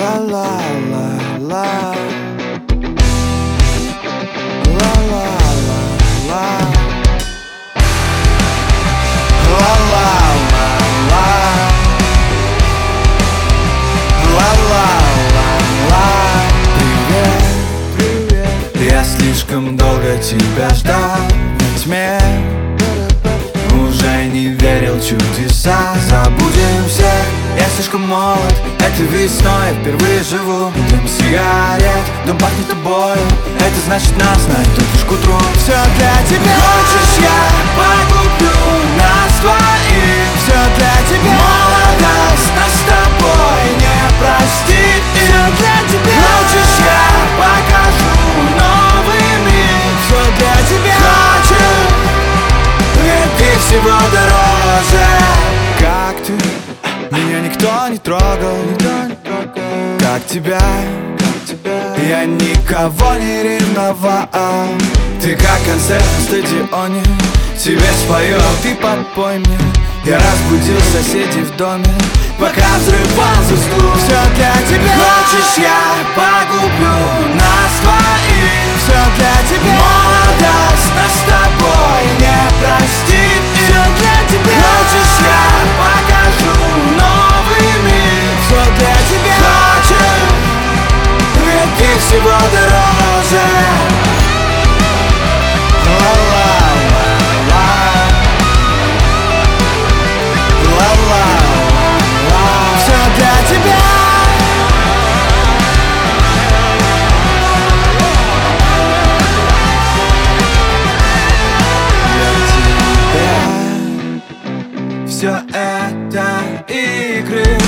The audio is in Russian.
ла-ла-ла-ла, ла-ла-ла-ла, ла-ла-ла-ла, ла-ла-ла-ла. Привет, привет. Я слишком долго тебя ждал во тьме, уже не верил в чудеса. Забудем всех, я слишком молод. Это весной, я впервые живу. Дым сигарет, дом пахнет тобою. Это значит, нас найдут лишь к утру. Все для тебя. Хочешь, я погублю нас двоих. Все для тебя. Молодость нас с тобой не простит. Все для тебя. Хочешь, я покажу новый мир. Все для тебя. Хочешь, ведь ты всего дороже. Как ты? Меня никто не трогал. Как тебя? Я никого не ревновал. Ты как концерт на стадионе. Тебе спою, ты подпой мне. Я разбудил соседей в доме, пока взрывал засну. Все для тебя. Хочешь, я погублю нас двоих. Все для тебя. Молодость нас с тобой не простит. Все для тебя. Хочешь, я покажу новый мир. Все для тебя. Хочешь, ведь ты всего дороже. Ла-ла-ла-ла, ла-ла-ла-ла. Все для тебя. Для тебя. Все это игры.